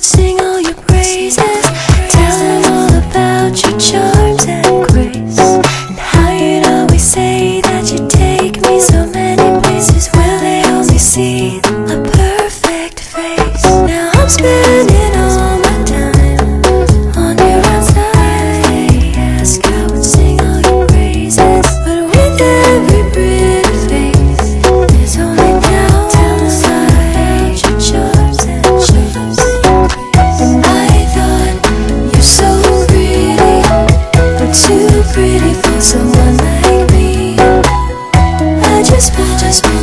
would sing all your praises, tell them all about your charms and grace, and how you'd always say that you'd take me so many places. Will they only see a perfect face? Now I'm spending all my time on your outside. They ask I would sing all your praises, but with every pretty face, there's only doubt. Tell them about your charms and grace. And I thought you're so pretty, but too pretty for someone like me. I just